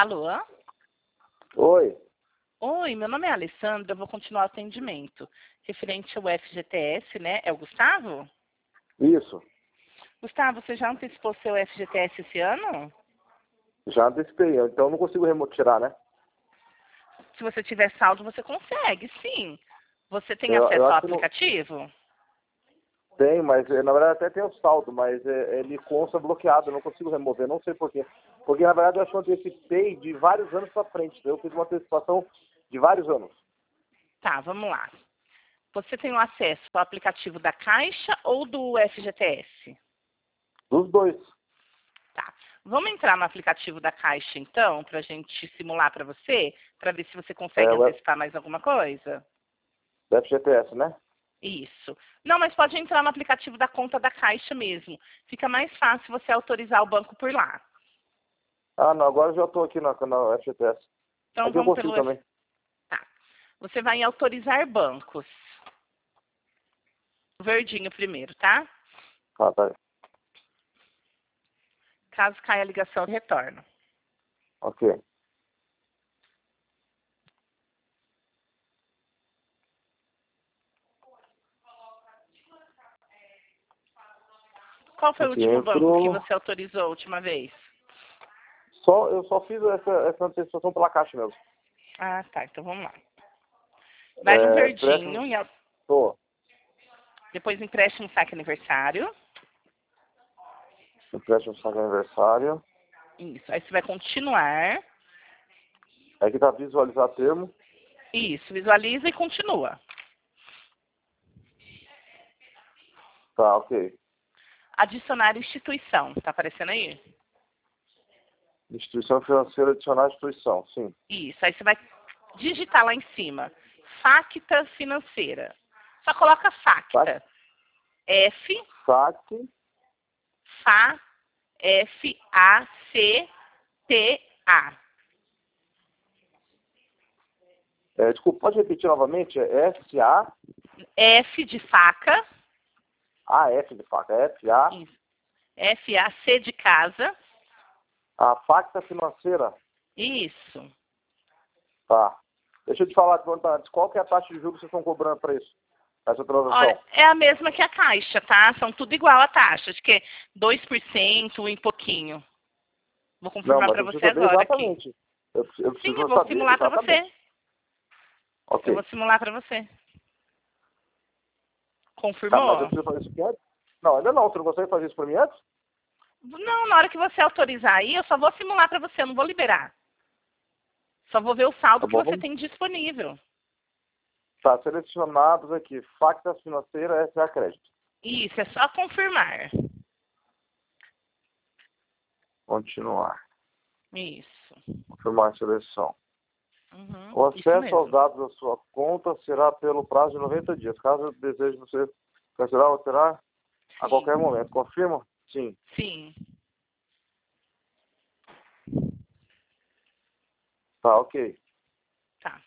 Alô? Oi. Oi, meu nome é Alessandra, eu vou continuar o atendimento. Referente ao FGTS, né? É o Gustavo? Isso. Gustavo, você já antecipou seu FGTS esse ano? Já antecipei, então não consigo tirar, né? Se você tiver saldo, você consegue, sim. Você tem Eu acesso ao acho que não aplicativo? tem, mas na verdade até tem o saldo, mas ele consta bloqueado, eu não consigo remover, não sei por quê. Porque na verdade eu acho que eu antecipei de vários anos para frente. Eu fiz uma antecipação de vários anos. Tá, vamos lá. Você tem o acesso ao aplicativo da Caixa ou do FGTS? Dos dois. Tá. Vamos entrar no aplicativo da Caixa, então, para a gente simular para você, para ver se você consegue O antecipar mais alguma coisa? FGTS, né? Isso. Não, mas pode entrar no aplicativo da conta da Caixa mesmo. Fica mais fácil você autorizar o banco por lá. Ah, não, agora eu já estou aqui na FGTS. Então Aqui eu vamos consigo pelo. também. Tá. Você vai em autorizar bancos. Verdinho primeiro, tá? Ah, tá. Caso caia a ligação, retorna. Ok. Qual foi o Ok, último banco que entrou. você autorizou a última vez? Eu só fiz essa antecipação pela Caixa mesmo. Ah, tá. Então vamos lá. Vai no Empréstimo. verdinho e Tô. depois empréstimo saque aniversário. Empréstimo saque aniversário. Isso. Aí você vai continuar. Aqui tá visualizar termo. Isso. Visualiza e continua. Tá, ok. Adicionar instituição. Tá aparecendo aí? Instituição financeira adicionar instituição, sim. Isso. Aí você vai digitar lá em cima. Facta financeira. Só coloca facta. F, Saque. Fa, F-A-C-T-A. Desculpa, pode repetir novamente? É S-A. F de faca. F de faca. F-A. Isso. F-A-C de casa. A facta financeira. Isso. Tá. Deixa eu te falar antes. Qual que é a taxa de juros que vocês estão cobrando para isso? Essa transação? Olha, é a mesma que a Caixa, tá? São tudo igual a taxa. Acho que é 2% e pouquinho. Vou Não, confirmar mas para eu preciso você saber agora aqui. exatamente. Eu Sim, preciso eu vou saber simular para exatamente. você. Eu Ok. vou simular para você. Tá, mas eu Confirmou? preciso fazer isso aqui antes? Não, ainda não. Você não consegue fazer isso para mim antes? Não, na hora que você autorizar aí, eu só vou simular para você, eu não vou liberar. Só vou ver o saldo Tá que bom, você vamos. tem disponível. Tá, selecionados aqui. Facta financeira, SA crédito. Isso, é só confirmar. Continuar. Isso. Confirmar a seleção. O Isso acesso aos mesmo. dados da sua conta será pelo prazo de 90 dias. Caso deseje você cancelar ou alterar a qualquer momento. Confirma? Sim. Sim. Tá, ok. Tá.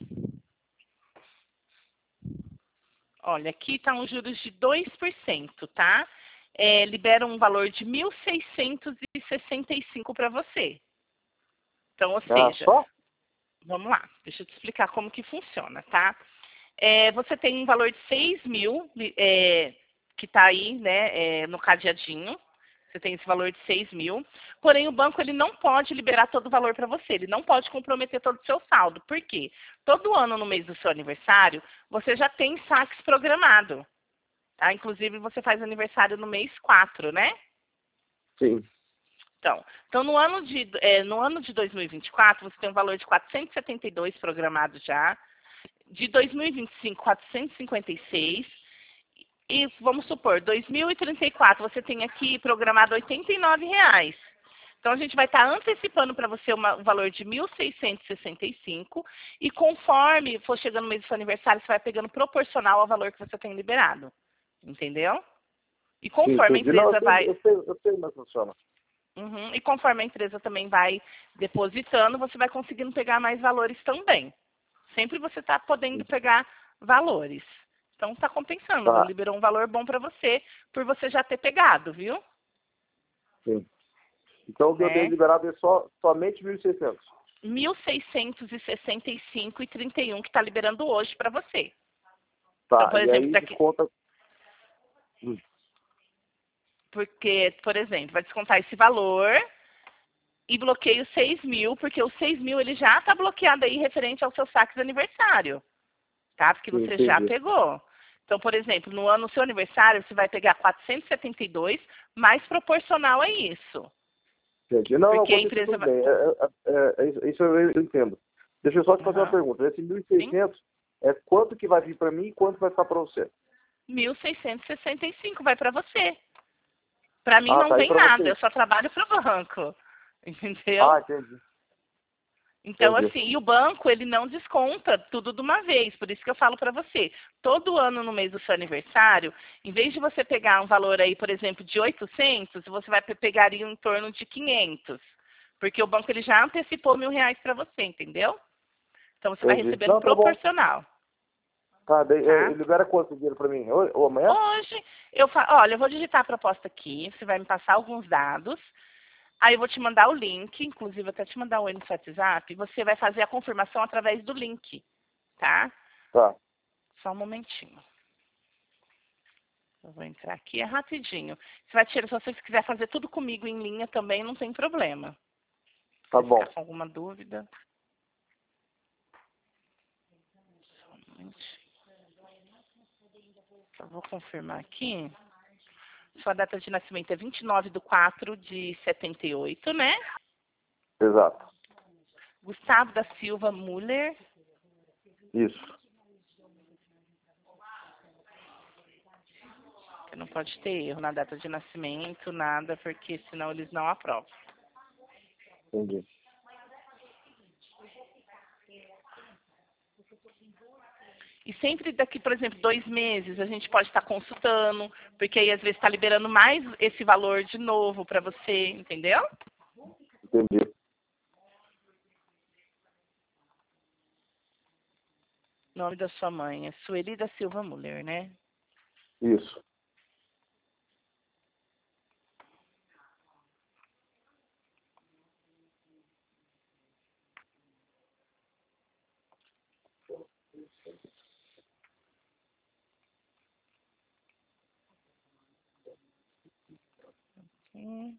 Olha, aqui tá um juros de 2%, tá? Libera um valor de 1.665 para você. Então, ou seja, Só? vamos lá, deixa eu te explicar como que funciona, tá? Você tem um valor de 6.000 que está aí, né, no cadeadinho. Você tem esse valor de 6.000. Porém, o banco ele não pode liberar todo o valor para você. Ele não pode comprometer todo o seu saldo. Por quê? Todo ano, no mês do seu aniversário, você já tem saques programado. Tá? Inclusive, você faz aniversário no mês 4, né? Sim. Então no ano de 2024, você tem um valor de 472 programado já. De 2025, 456. E vamos supor, 2034, você tem aqui programado R$ 89. Então, a gente vai estar antecipando para você um valor de 1.665 e conforme for chegando o mês do seu aniversário, você vai pegando proporcional ao valor que você tem liberado. Entendeu? E conforme a Entendi. Não, empresa vai... eu sei como é que funciona. E conforme a empresa também vai depositando, você vai conseguindo pegar mais valores também. Sempre você está podendo pegar valores. Então está compensando, Tá, liberou um valor bom para você, por você já ter pegado, viu? sim. Então o que eu tenho Né? liberado é somente 1.600. 1.665,31 que está liberando hoje para você. Tá, Então, por e exemplo, aí daqui... desconta... Porque, por exemplo, vai descontar esse valor e bloqueia os 6.000, porque os 6.000 ele já está bloqueado aí referente ao seu saque de aniversário, tá? Porque você já Entendi. pegou. Então, por exemplo, no seu aniversário, você vai pegar 472, mais proporcional a isso. Entendi. Não, Porque a quanto isso empresa tudo vai... bem. Isso eu entendo. Deixa eu só te fazer uma pergunta. Esse Sim. 1.600 é quanto que vai vir para mim e quanto vai ficar para você? 1.665 vai para você. Para mim Ah, não tá aí tem para nada, você. eu só trabalho para o banco. Entendeu? Ah, entendi. Então, Entendi. assim, e o banco, ele não desconta tudo de uma vez. Por isso que eu falo para você. Todo ano, no mês do seu aniversário, em vez de você pegar um valor aí, por exemplo, de 800, você vai pegar em torno de 500. Porque o banco, ele já antecipou R$ 1.000 para você, entendeu? Então, você vai Entendi. recebendo Não, tá bom. proporcional, Tá, daí, tá? libera quanto dinheiro para mim? Ou amanhã? Hoje, olha, eu vou digitar a proposta aqui, você vai me passar alguns dados. Aí eu vou te mandar o link, inclusive vou até te mandar o no WhatsApp, você vai fazer a confirmação através do link, tá? Tá. Só um momentinho. Eu vou entrar aqui, é rapidinho. Você vai tirar, se você quiser fazer tudo comigo em linha também, não tem problema. Tá Se bom. ficar com alguma dúvida. Só um momentinho. Eu vou confirmar aqui. Sua data de nascimento é 29/4/78, né? Exato. Gustavo da Silva Müller. Isso. Que não pode ter erro na data de nascimento, nada, porque senão eles não aprovam. Entendi. E sempre daqui, por exemplo, 2 meses, a gente pode estar consultando, porque aí às vezes está liberando mais esse valor de novo para você, entendeu? Entendi. Nome da sua mãe é Sueli da Silva Müller, né? Isso. Hum.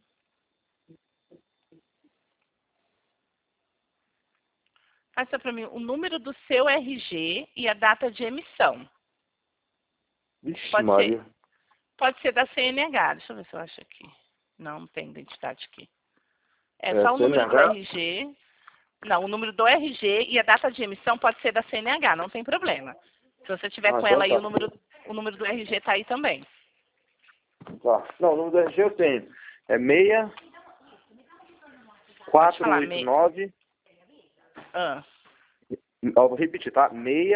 Passa para mim o número do seu RG e a data de emissão. Vixe, Pode ser. Maria. Pode ser da CNH. Deixa eu ver se eu acho aqui. Não tem identidade aqui. É só o número do CNH? RG. Não, o número do RG e a data de emissão pode ser da CNH, não tem problema. Se você tiver Ah, com então ela aí, tá. o número do RG tá aí também. Tá. Não, o número do RG eu tenho. É Pode falar. 6489. Ah, Ó, vou repetir, tá?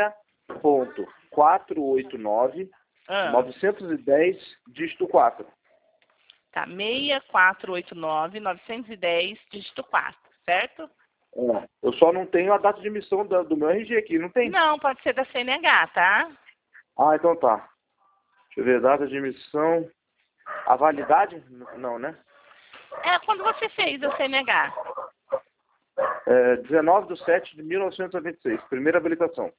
6.489 ah. 910 dígito 4. Tá, 6489 910 dígito 4, certo? É. Eu só não tenho a data de emissão do meu RG aqui, não tem? Não, pode ser da CNH, tá? Ah, então tá. Deixa eu ver, data de emissão. A validade? Não, né? É quando você fez a CNH. 19/7/1996, primeira habilitação.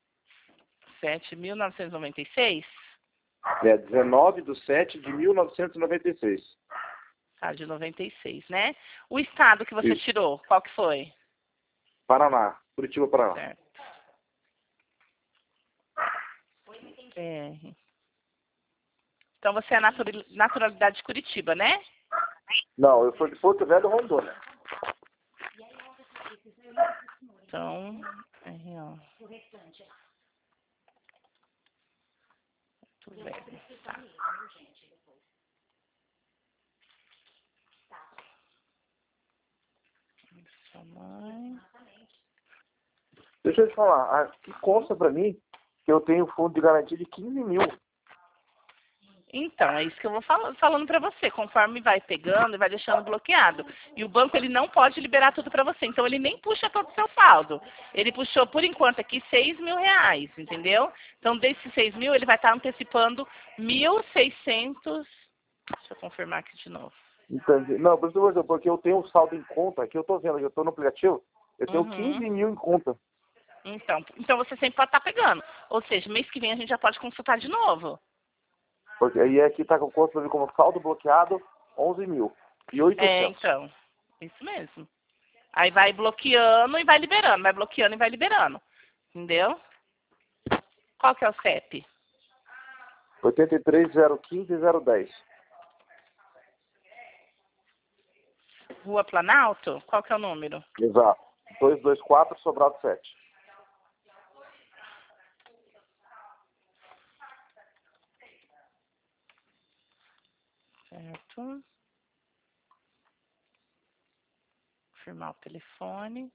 7.996? 19/7/1996. Tá, de 96, né? O estado que você Isso. tirou, qual que foi? Paraná, Curitiba, Paraná. Certo. PR. Então você é naturalidade de Curitiba, né? Não, eu sou de Porto Velho, Rondônia. Então, RO. Porto Velho, tá. Sua mãe. Deixa eu te falar, aqui consta pra mim que eu tenho fundo de garantia de 15 mil. Então, é isso que eu vou falando para você. Conforme vai pegando e vai deixando bloqueado. E o banco, ele não pode liberar tudo para você. Então, ele nem puxa todo o seu saldo. Ele puxou, por enquanto, aqui R$ 6.000, entendeu? Então, desses 6.000, ele vai estar antecipando 1.600. Deixa eu confirmar aqui de novo. Entendi. Não, porque eu tenho um saldo em conta, que eu tô vendo, eu tô no aplicativo, Eu tenho 15 mil em conta. Então você sempre pode estar pegando. Ou seja, mês que vem a gente já pode consultar de novo. Porque aí aqui tá com o custo como saldo bloqueado, 11 mil. E 800. Então. Isso mesmo. Aí vai bloqueando e vai liberando. Vai bloqueando e vai liberando. Entendeu? Qual que é o CEP? 83 015 010. Rua Planalto? Qual que é o número? Exato. 224, Sobrado 7. Certo. Confirmar o telefone.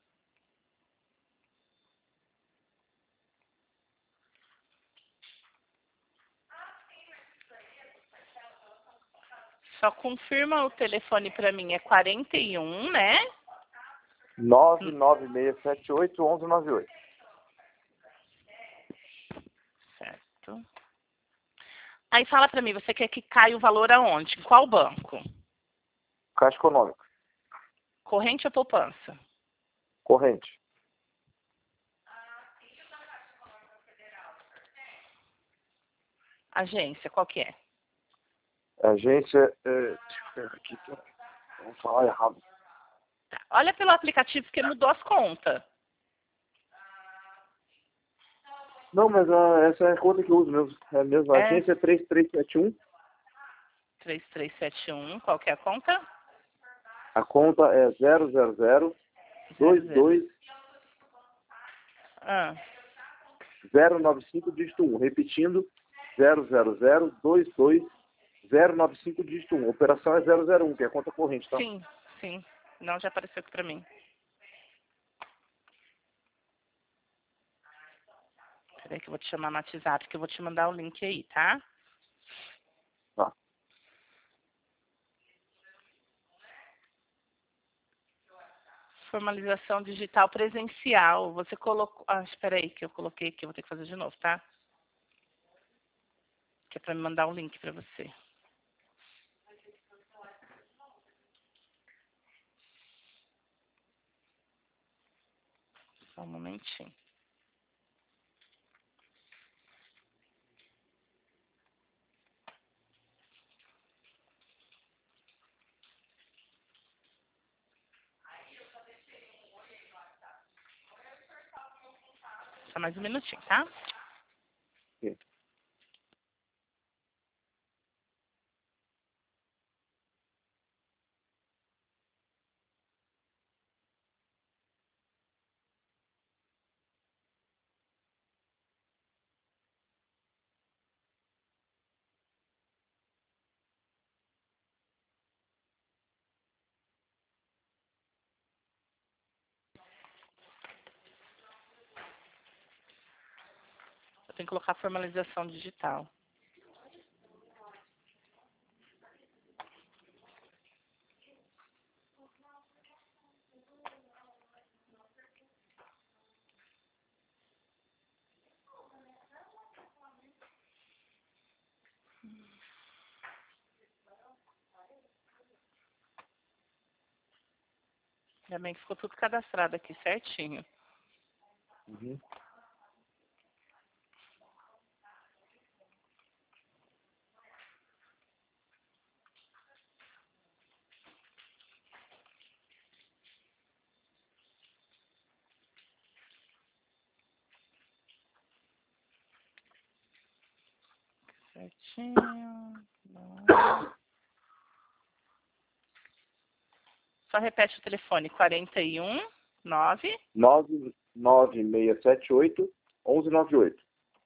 Só confirma o telefone para mim. É 41, né? 99678 1198. Certo. Aí fala para mim, você quer que caia o valor aonde? Em qual banco? Caixa Econômica. Corrente ou poupança? Corrente. Agência, qual que é? Agência. Deixa eu ver aqui. Vamos falar errado. Tá. Olha pelo aplicativo porque mudou as contas. Não, mas essa é a conta que eu uso mesmo. É mesmo. A agência é 3371. 3371, qual que é a conta? A conta é 000 22 Ah, 095 dígito 1. Repetindo, 000 22 095 dígito 1. Operação é 001, que é a conta corrente, tá? sim, sim. Não, já apareceu aqui para mim. Peraí que eu vou te chamar no WhatsApp, que eu vou te mandar o link aí, tá? Tá. Formalização digital presencial. Você colocou... Ah, espera aí que eu coloquei aqui. Eu vou ter que fazer de novo, tá? Que é para me mandar o link para você. Só um momentinho. Só mais um minutinho, tá? Sim. Eu tenho que colocar formalização digital. Ainda bem que ficou tudo cadastrado aqui certinho. Uhum. Certinho. Não. Só repete o telefone. 41 9. 99678 1198.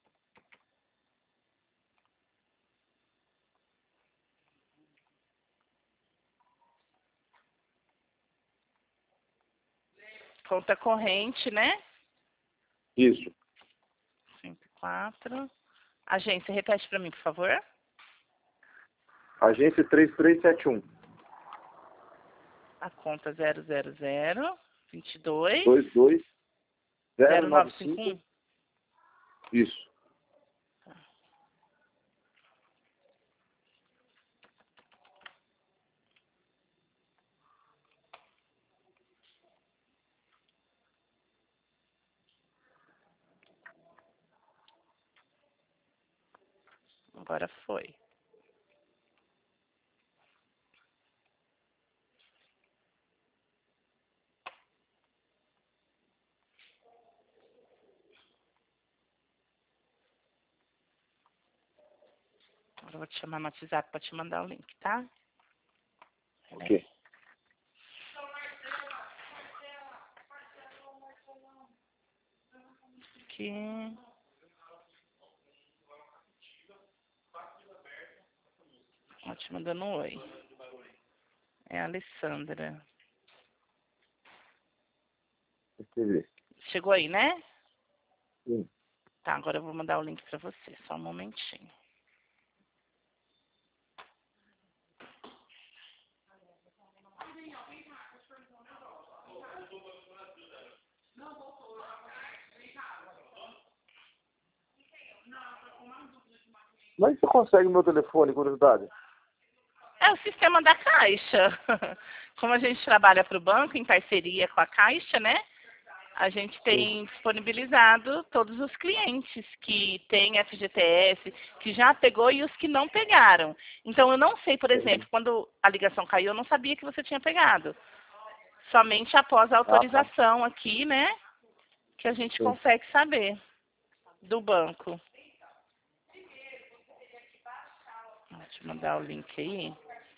Conta corrente, né? Isso. 104. Agência, repete para mim, por favor. Agência 3371. A conta 000 22 22 095. 0951. Isso. agora foi. Agora eu vou te chamar no WhatsApp para te mandar o link, tá? Ok. Aqui. Ó, te mandando um oi. É a Alessandra. Entendi. Chegou aí, né? Sim. Tá, agora eu vou mandar o link para você. Só um momentinho. Mas você consegue meu telefone, curiosidade? É o sistema da Caixa. Como a gente trabalha para o banco em parceria com a Caixa, né? A gente tem disponibilizado todos os clientes que têm FGTS, que já pegou e os que não pegaram. Então, eu não sei, por exemplo, quando a ligação caiu, eu não sabia que você tinha pegado. Somente após a Ah, tá. autorização aqui, né? Que a gente Sim. consegue saber do banco. Vou te mandar o link aí.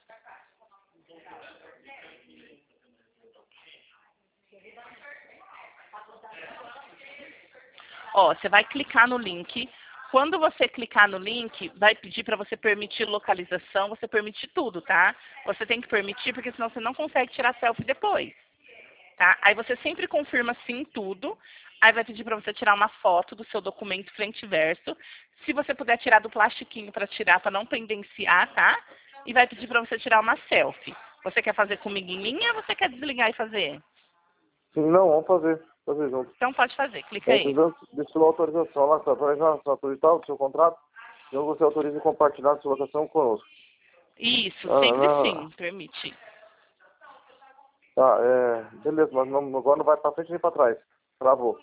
Ó, você vai clicar no link. Quando você clicar no link, vai pedir para você permitir localização, você permite tudo, tá? Você tem que permitir, porque senão você não consegue tirar selfie depois, tá? Aí você sempre confirma sim tudo. Aí vai pedir para você tirar uma foto do seu documento frente e verso. Se você puder tirar do plastiquinho para tirar, para não pendenciar, tá? E vai pedir para você tirar uma selfie. Você quer fazer comigo em linha ou você quer desligar e fazer? Sim, não, vamos fazer junto. Então pode fazer, clica É, aí. precisamos de sua autorização lá, para autorizar o seu contrato, então você autoriza compartilhar sua locação conosco. Isso, Ah, sempre não. sim, permite. Tá, beleza, mas agora não vai para frente nem para trás. Travou.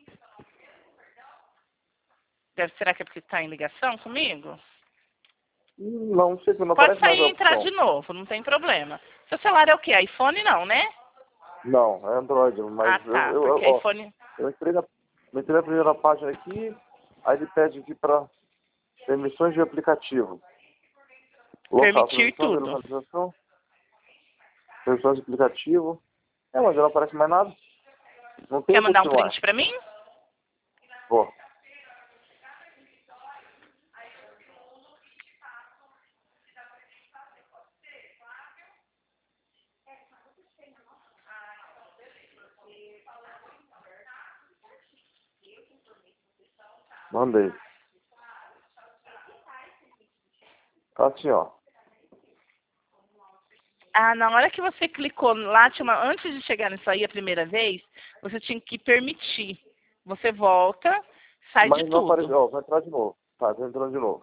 Será que é porque está em ligação comigo? Não sei, não Pode aparece mais sair a e entrar de opção. novo, não tem problema. Seu celular é o quê? iPhone não, né? Não, é Android, mas Ah, tá, porque ó, iPhone... eu entrei na primeira página aqui, aí ele pede aqui para permissões de aplicativo. Local, Permitir permissões de tudo. localização, permissões de aplicativo. Mas já não aparece mais nada. Não tem Quer o mandar um continuar. print pra mim? Vou. Mandei. Tá assim, ó. Ah, na hora que você clicou lá, antes de chegar nisso aí a primeira vez, você tinha que permitir. Você volta, sai de Mas não tudo. apareceu, ó, vai entrar de novo. Tá entrando de novo.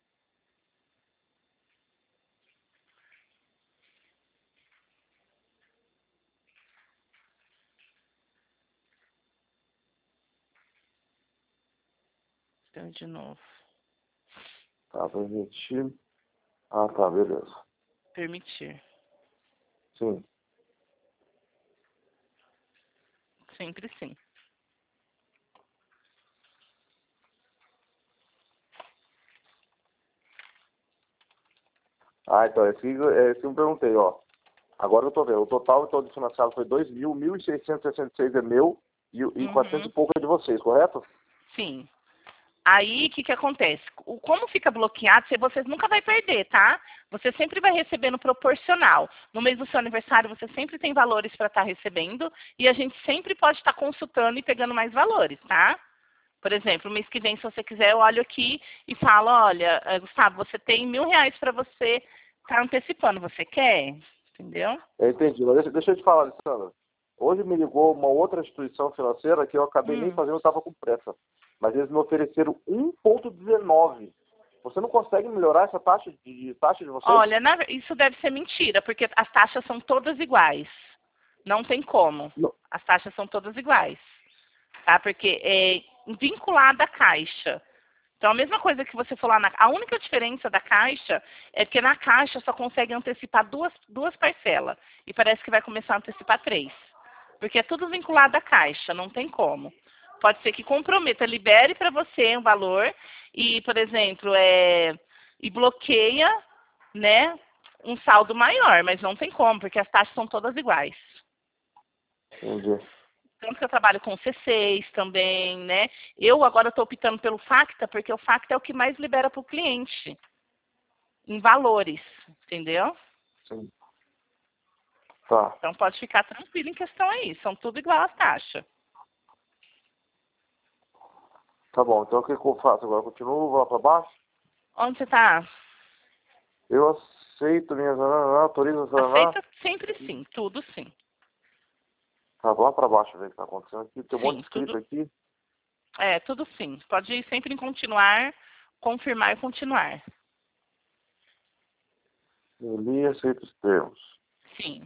Então, de novo. Tá, permitir. Ah, tá, beleza. Permitir. Sim. Sempre sim. Ah, então, esse eu perguntei, ó. Agora eu tô vendo. O total então, de financiado foi 1.666 é meu e 400 e Uhum. pouco é de vocês, correto? Sim. Aí, o que que acontece? Como fica bloqueado, vocês nunca vai perder, tá? Você sempre vai recebendo proporcional. No mês do seu aniversário, você sempre tem valores para estar recebendo e a gente sempre pode estar consultando e pegando mais valores, tá? Por exemplo, mês que vem, se você quiser, eu olho aqui e falo, olha, Gustavo, você tem R$ 1.000 para você estar antecipando. Você quer? Entendeu? Eu entendi. Mas deixa eu te falar, Alessandra. Hoje me ligou uma outra instituição financeira que eu acabei nem fazendo, eu estava com pressa. Mas eles me ofereceram 1,19. Você não consegue melhorar essa taxa de vocês? Olha, isso deve ser mentira, porque as taxas são todas iguais. Não tem como. Não. As taxas são todas iguais. Tá? Porque é vinculada à Caixa. Então, a mesma coisa que você falou lá, a única diferença da Caixa é que na Caixa só consegue antecipar duas parcelas. E parece que vai começar a antecipar 3. Porque é tudo vinculado à Caixa, não tem como. Pode ser que comprometa, libere para você um valor e, por exemplo, e bloqueia, né, um saldo maior, mas não tem como, porque as taxas são todas iguais. Entendi. Tanto que eu trabalho com C6 também, né? Eu agora estou optando pelo Facta, porque o Facta é o que mais libera para o cliente, em valores, entendeu? Sim. Tá. Então pode ficar tranquilo em questão aí, são tudo igual às taxas. Tá bom, então o que eu faço agora? Continuo, vou lá para baixo? Onde você está? Eu aceito minhas... autorizo... Aceita sempre sim, tudo sim. Tá, vou lá para baixo ver o que está acontecendo aqui. Tem um monte de escrito tudo, aqui. tudo sim. Pode ir sempre em continuar, confirmar e continuar. Eu li e aceito os termos. Sim.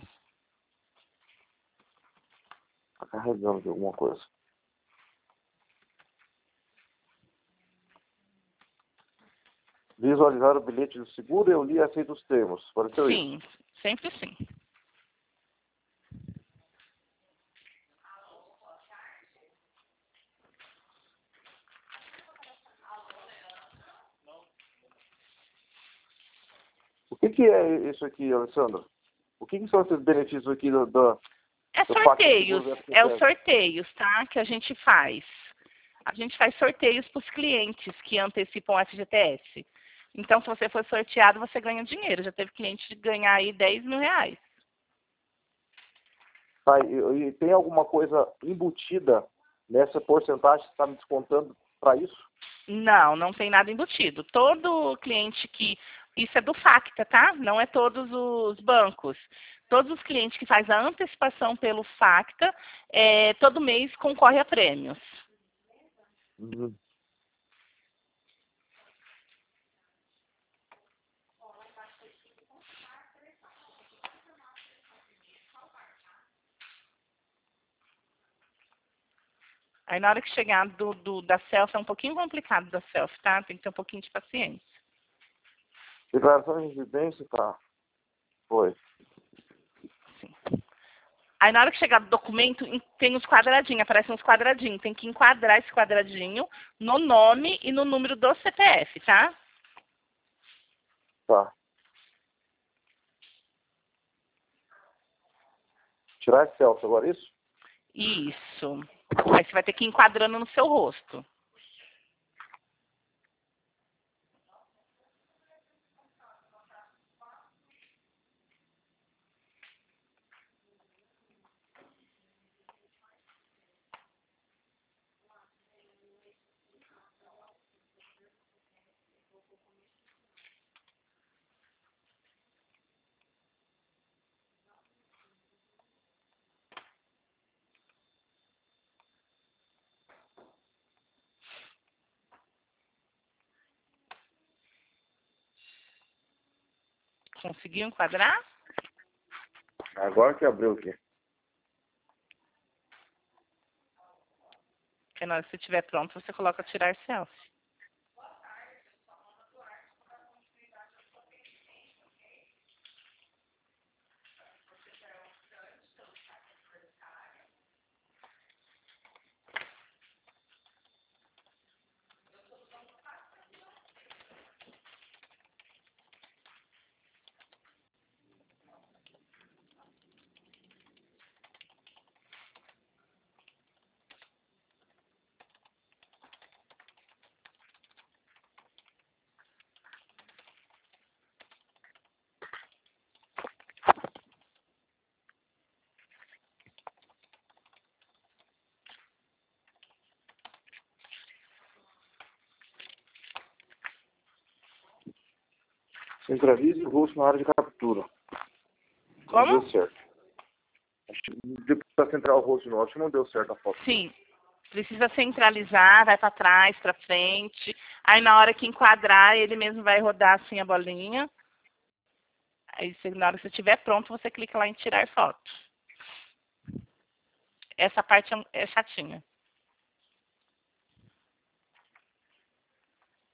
Tá carregando de alguma coisa. Visualizar o bilhete do seguro, eu li e aceito os termos. Apareceu isso? Sim, sempre sim. O que é isso aqui, Alessandro? O que são esses benefícios aqui do É Pacto sorteios, Seguro é os FGTS? sorteios, tá? Que a gente faz. A gente faz sorteios para os clientes que antecipam o FGTS. Então, se você for sorteado, você ganha dinheiro. Já teve cliente de ganhar aí 10 mil reais. Tá, e tem alguma coisa embutida nessa porcentagem que está me descontando para isso? Não, não tem nada embutido. Todo cliente que... Isso é do Facta, tá? Não é todos os bancos. Todos os clientes que fazem a antecipação pelo Facta, todo mês concorre a prêmios. Uhum. Aí na hora que chegar da selfie, é um pouquinho complicado da selfie, tá? Tem que ter um pouquinho de paciência. Declaração de residência, tá. Foi. Sim. Aí na hora que chegar do documento, tem os quadradinhos, aparecem uns quadradinhos. Tem que enquadrar esse quadradinho no nome e no número do CPF, tá? Tá. Tirar esse selfie agora, isso? Isso. Aí você vai ter que ir enquadrando no seu rosto. Conseguiu enquadrar? Agora que abriu aqui. Porque na hora que você estiver pronto, você coloca tirar selfie. Centralize o rosto na área de captura. Não Como? deu certo. Acho que depois para centrar o rosto de novo, acho que não deu certo a foto. Sim. Precisa centralizar, vai para trás, para frente. Aí na hora que enquadrar, ele mesmo vai rodar assim a bolinha. Aí na hora que você estiver pronto, você clica lá em tirar foto. Essa parte é chatinha.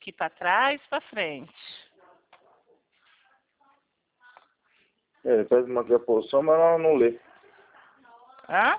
que ir para trás, para frente. Ele pede uma aqui a posição, mas ela não lê. Hã?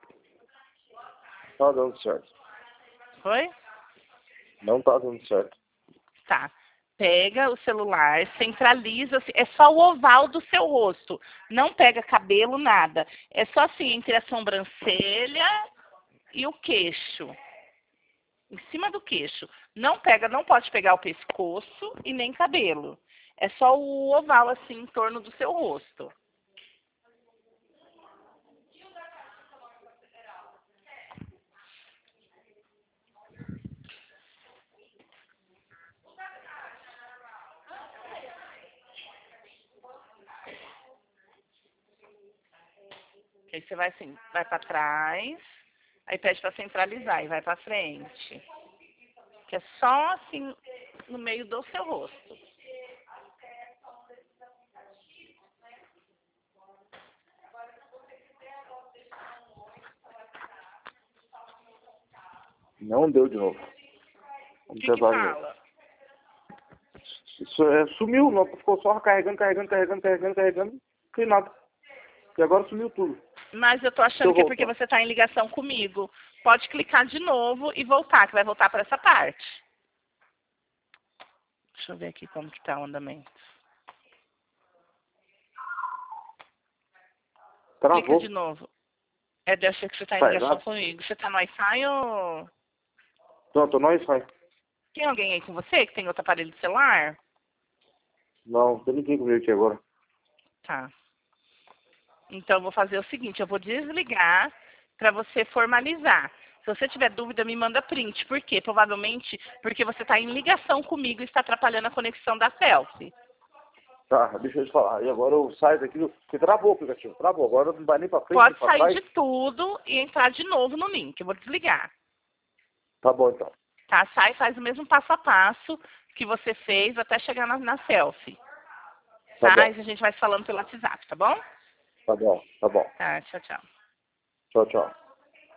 Tá dando certo. Foi? Não tá dando certo. Tá. Pega o celular, centraliza, é só o oval do seu rosto. Não pega cabelo, nada. É só assim, entre a sobrancelha e o queixo. Em cima do queixo. Não pega, não pode pegar o pescoço e nem cabelo. É só o oval assim em torno do seu rosto. Aí você vai assim, vai para trás, aí pede para centralizar e vai para frente. Que é só assim no meio do seu rosto. Não deu de novo. O Vamos que tentar de novo. fala? Sumiu, não, ficou só carregando, sem nada. E agora sumiu tudo. Mas eu tô Deixa achando eu que é porque voltar. você está em ligação comigo. Pode clicar de novo e voltar, que vai voltar para essa parte. Deixa eu ver aqui como que tá o andamento. Clica Travou. de novo. É, deve ser que você está em Tá ligação errado. comigo. Você está no Wi-Fi ou... Não, tô no Wi-Fi. Tem alguém aí com você que tem outro aparelho de celular? Não, tem ninguém comigo aqui agora. Tá. Então, eu vou fazer o seguinte, eu vou desligar para você formalizar. Se você tiver dúvida, me manda print. Por quê? Provavelmente porque você está em ligação comigo e está atrapalhando a conexão da selfie. Tá, deixa eu te falar. E agora eu saio daqui, porque travou o aplicativo. Travou, agora não vai nem pra frente, nem Pode pra sair trás. de tudo e entrar de novo no link. Eu vou desligar. Tá bom, então. Tá? Sai e faz o mesmo passo a passo que você fez até chegar na selfie. Tá Tá? E bom, a gente vai falando pelo WhatsApp, tá bom? tá bom, tá bom. Tá, tchau, tchau. Tchau, tchau.